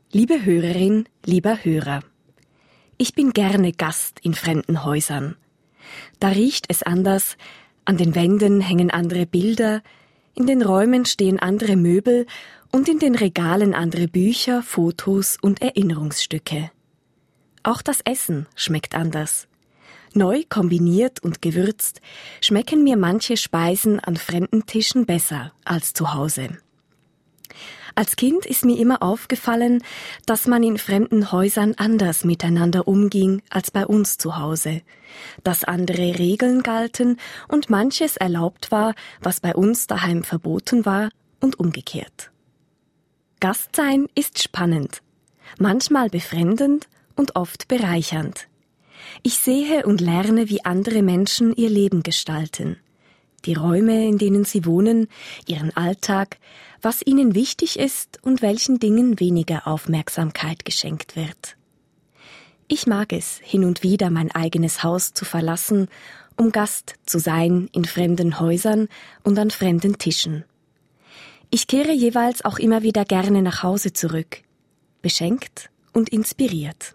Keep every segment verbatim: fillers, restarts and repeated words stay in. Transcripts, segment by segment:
Liebe Hörerin, lieber Hörer, ich bin gerne Gast in fremden Häusern. Da riecht es anders, an den Wänden hängen andere Bilder, in den Räumen stehen andere Möbel und in den Regalen andere Bücher, Fotos und Erinnerungsstücke. Auch das Essen schmeckt anders. Neu kombiniert und gewürzt schmecken mir manche Speisen an fremden Tischen besser als zu Hause. Als Kind ist mir immer aufgefallen, dass man in fremden Häusern anders miteinander umging als bei uns zu Hause, dass andere Regeln galten und manches erlaubt war, was bei uns daheim verboten war und umgekehrt. Gastsein ist spannend, manchmal befremdend und oft bereichernd. Ich sehe und lerne, wie andere Menschen ihr Leben gestalten. Die Räume, in denen sie wohnen, ihren Alltag, was ihnen wichtig ist und welchen Dingen weniger Aufmerksamkeit geschenkt wird. Ich mag es, hin und wieder mein eigenes Haus zu verlassen, um Gast zu sein in fremden Häusern und an fremden Tischen. Ich kehre jeweils auch immer wieder gerne nach Hause zurück, beschenkt und inspiriert.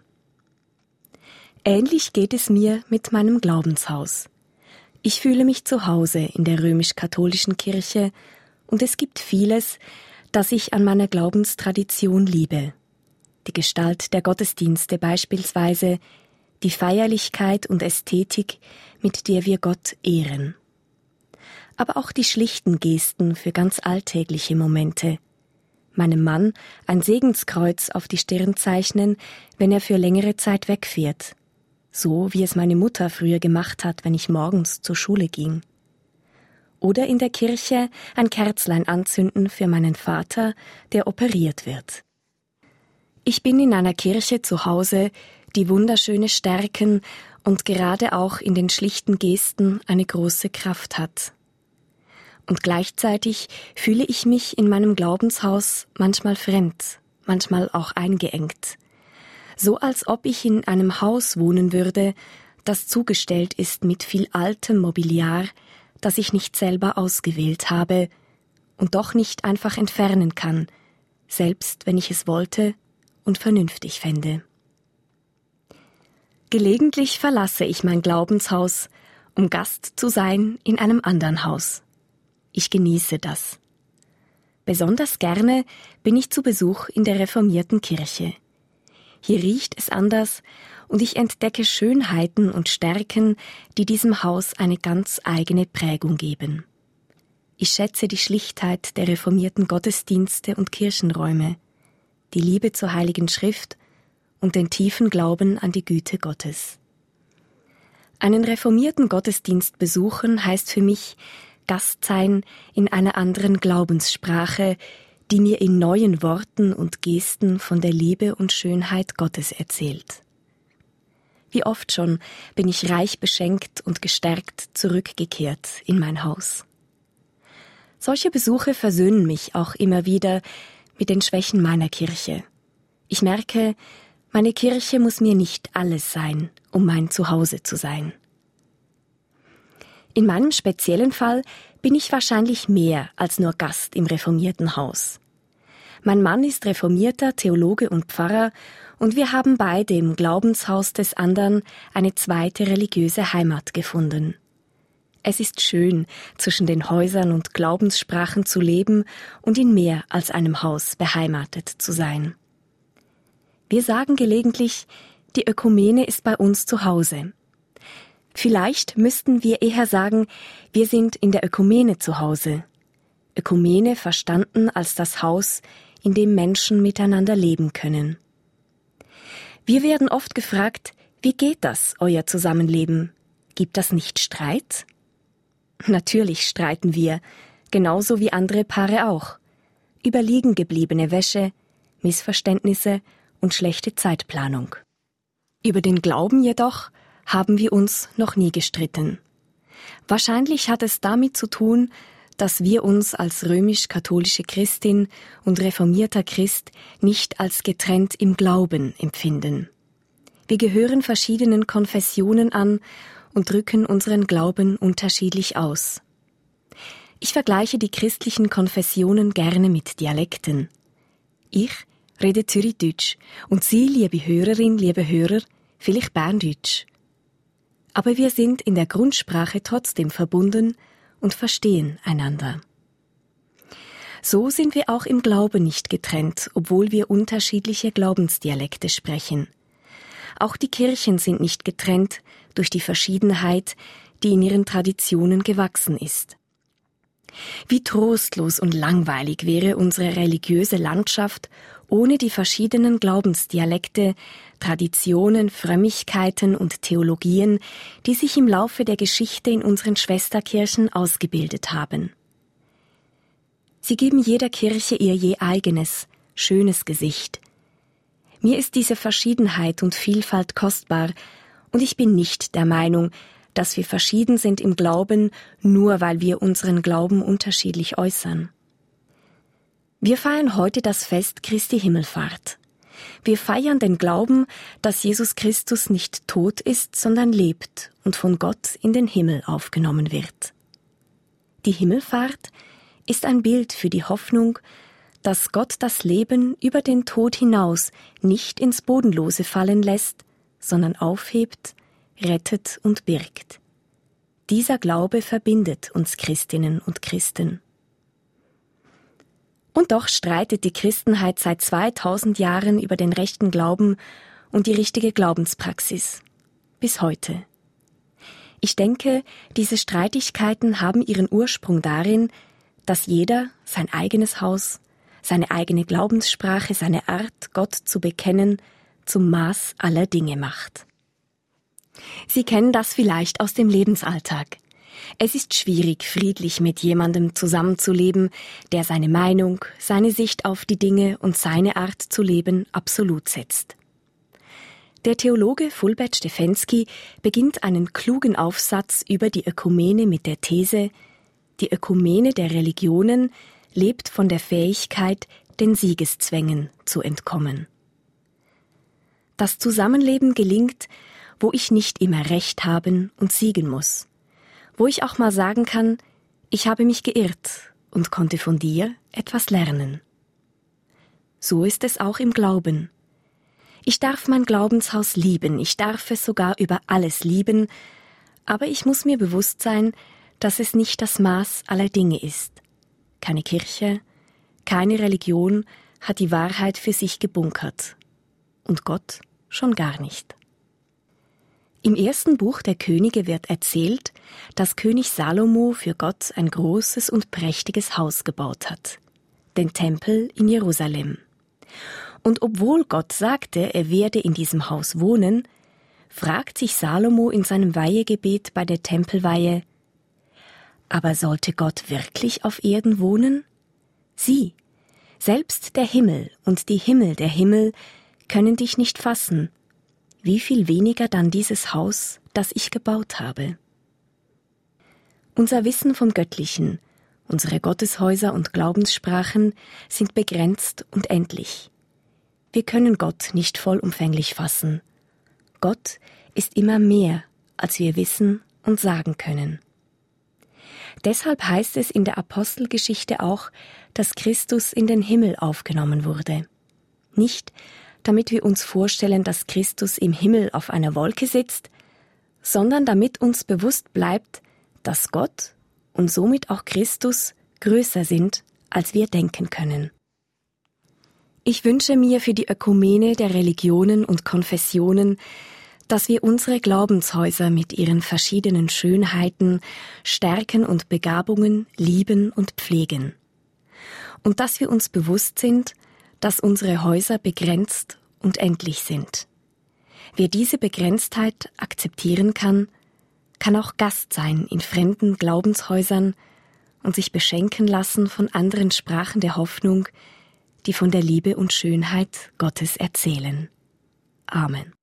Ähnlich geht es mir mit meinem Glaubenshaus. Ich fühle mich zu Hause in der römisch-katholischen Kirche und es gibt vieles, das ich an meiner Glaubenstradition liebe. Die Gestalt der Gottesdienste beispielsweise, die Feierlichkeit und Ästhetik, mit der wir Gott ehren. Aber auch die schlichten Gesten für ganz alltägliche Momente. Meinem Mann ein Segenskreuz auf die Stirn zeichnen, wenn er für längere Zeit wegfährt. So wie es meine Mutter früher gemacht hat, wenn ich morgens zur Schule ging. Oder in der Kirche ein Kerzlein anzünden für meinen Vater, der operiert wird. Ich bin in einer Kirche zu Hause, die wunderschöne Stärken und gerade auch in den schlichten Gesten eine große Kraft hat. Und gleichzeitig fühle ich mich in meinem Glaubenshaus manchmal fremd, manchmal auch eingeengt. So als ob ich in einem Haus wohnen würde, das zugestellt ist mit viel altem Mobiliar, das ich nicht selber ausgewählt habe und doch nicht einfach entfernen kann, selbst wenn ich es wollte und vernünftig fände. Gelegentlich verlasse ich mein Glaubenshaus, um Gast zu sein in einem anderen Haus. Ich genieße das. Besonders gerne bin ich zu Besuch in der reformierten Kirche. Hier riecht es anders und ich entdecke Schönheiten und Stärken, die diesem Haus eine ganz eigene Prägung geben. Ich schätze die Schlichtheit der reformierten Gottesdienste und Kirchenräume, die Liebe zur Heiligen Schrift und den tiefen Glauben an die Güte Gottes. Einen reformierten Gottesdienst besuchen heißt für mich Gast sein in einer anderen Glaubenssprache, die mir in neuen Worten und Gesten von der Liebe und Schönheit Gottes erzählt. Wie oft schon bin ich reich beschenkt und gestärkt zurückgekehrt in mein Haus. Solche Besuche versöhnen mich auch immer wieder mit den Schwächen meiner Kirche. Ich merke, meine Kirche muss mir nicht alles sein, um mein Zuhause zu sein. In meinem speziellen Fall bin ich wahrscheinlich mehr als nur Gast im reformierten Haus. Mein Mann ist reformierter Theologe und Pfarrer und wir haben beide im Glaubenshaus des anderen eine zweite religiöse Heimat gefunden. Es ist schön, zwischen den Häusern und Glaubenssprachen zu leben und in mehr als einem Haus beheimatet zu sein. Wir sagen gelegentlich, die Ökumene ist bei uns zu Hause. Vielleicht müssten wir eher sagen, wir sind in der Ökumene zu Hause. Ökumene verstanden als das Haus, in dem Menschen miteinander leben können. Wir werden oft gefragt, wie geht das, euer Zusammenleben? Gibt das nicht Streit? Natürlich streiten wir, genauso wie andere Paare auch. Über liegen gebliebene Wäsche, Missverständnisse und schlechte Zeitplanung. Über den Glauben jedoch haben wir uns noch nie gestritten. Wahrscheinlich hat es damit zu tun, dass wir uns als römisch-katholische Christin und reformierter Christ nicht als getrennt im Glauben empfinden. Wir gehören verschiedenen Konfessionen an und drücken unseren Glauben unterschiedlich aus. Ich vergleiche die christlichen Konfessionen gerne mit Dialekten. Ich rede Zürichdeutsch und Sie, liebe Hörerin, liebe Hörer, vielleicht Berndeutsch. Aber wir sind in der Grundsprache trotzdem verbunden und verstehen einander. So sind wir auch im Glauben nicht getrennt, obwohl wir unterschiedliche Glaubensdialekte sprechen. Auch die Kirchen sind nicht getrennt durch die Verschiedenheit, die in ihren Traditionen gewachsen ist. Wie trostlos und langweilig wäre unsere religiöse Landschaft ohne die verschiedenen Glaubensdialekte, Traditionen, Frömmigkeiten und Theologien, die sich im Laufe der Geschichte in unseren Schwesterkirchen ausgebildet haben. Sie geben jeder Kirche ihr je eigenes, schönes Gesicht. Mir ist diese Verschiedenheit und Vielfalt kostbar, und ich bin nicht der Meinung, dass wir verschieden sind im Glauben, nur weil wir unseren Glauben unterschiedlich äußern. Wir feiern heute das Fest Christi Himmelfahrt. Wir feiern den Glauben, dass Jesus Christus nicht tot ist, sondern lebt und von Gott in den Himmel aufgenommen wird. Die Himmelfahrt ist ein Bild für die Hoffnung, dass Gott das Leben über den Tod hinaus nicht ins Bodenlose fallen lässt, sondern aufhebt, rettet und birgt. Dieser Glaube verbindet uns Christinnen und Christen. Und doch streitet die Christenheit seit zweitausend Jahren über den rechten Glauben und die richtige Glaubenspraxis. Bis heute. Ich denke, diese Streitigkeiten haben ihren Ursprung darin, dass jeder sein eigenes Haus, seine eigene Glaubenssprache, seine Art, Gott zu bekennen, zum Maß aller Dinge macht. Sie kennen das vielleicht aus dem Lebensalltag. Es ist schwierig, friedlich mit jemandem zusammenzuleben, der seine Meinung, seine Sicht auf die Dinge und seine Art zu leben absolut setzt. Der Theologe Fulbert Stefensky beginnt einen klugen Aufsatz über die Ökumene mit der These: Die Ökumene der Religionen lebt von der Fähigkeit, den Siegeszwängen zu entkommen. Das Zusammenleben gelingt, wo ich nicht immer Recht haben und siegen muss, wo ich auch mal sagen kann, ich habe mich geirrt und konnte von dir etwas lernen. So ist es auch im Glauben. Ich darf mein Glaubenshaus lieben, ich darf es sogar über alles lieben, aber ich muss mir bewusst sein, dass es nicht das Maß aller Dinge ist. Keine Kirche, keine Religion hat die Wahrheit für sich gebunkert. Und Gott schon gar nicht. Im ersten Buch der Könige wird erzählt, dass König Salomo für Gott ein großes und prächtiges Haus gebaut hat, den Tempel in Jerusalem. Und obwohl Gott sagte, er werde in diesem Haus wohnen, fragt sich Salomo in seinem Weihegebet bei der Tempelweihe: Aber sollte Gott wirklich auf Erden wohnen? Sieh, selbst der Himmel und die Himmel der Himmel können dich nicht fassen. Wie viel weniger dann dieses Haus, das ich gebaut habe. Unser Wissen vom Göttlichen, unsere Gotteshäuser und Glaubenssprachen sind begrenzt und endlich. Wir können Gott nicht vollumfänglich fassen. Gott ist immer mehr, als wir wissen und sagen können. Deshalb heißt es in der Apostelgeschichte auch, dass Christus in den Himmel aufgenommen wurde. Nicht, damit wir uns vorstellen, dass Christus im Himmel auf einer Wolke sitzt, sondern damit uns bewusst bleibt, dass Gott und somit auch Christus größer sind, als wir denken können. Ich wünsche mir für die Ökumene der Religionen und Konfessionen, dass wir unsere Glaubenshäuser mit ihren verschiedenen Schönheiten, Stärken und Begabungen lieben und pflegen. Und dass wir uns bewusst sind, dass unsere Häuser begrenzt und endlich sind. Wer diese Begrenztheit akzeptieren kann, kann auch Gast sein in fremden Glaubenshäusern und sich beschenken lassen von anderen Sprachen der Hoffnung, die von der Liebe und Schönheit Gottes erzählen. Amen.